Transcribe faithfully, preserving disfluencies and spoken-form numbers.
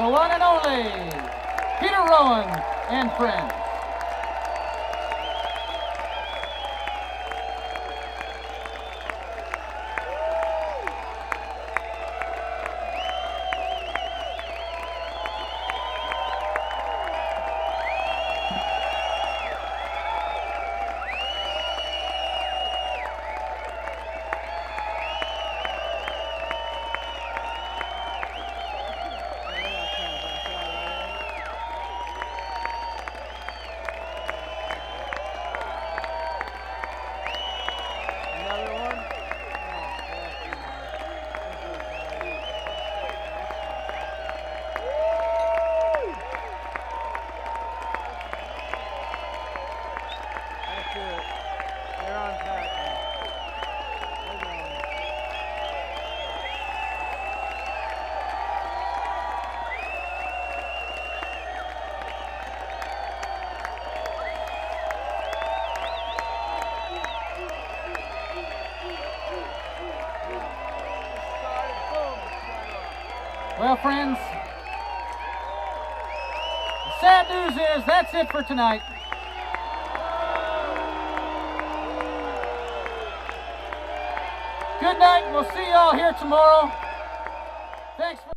the one and only Peter Rowan and friends. Well, friends, the sad news is that's it for tonight. Good night. We'll see y'all here tomorrow. Thanks for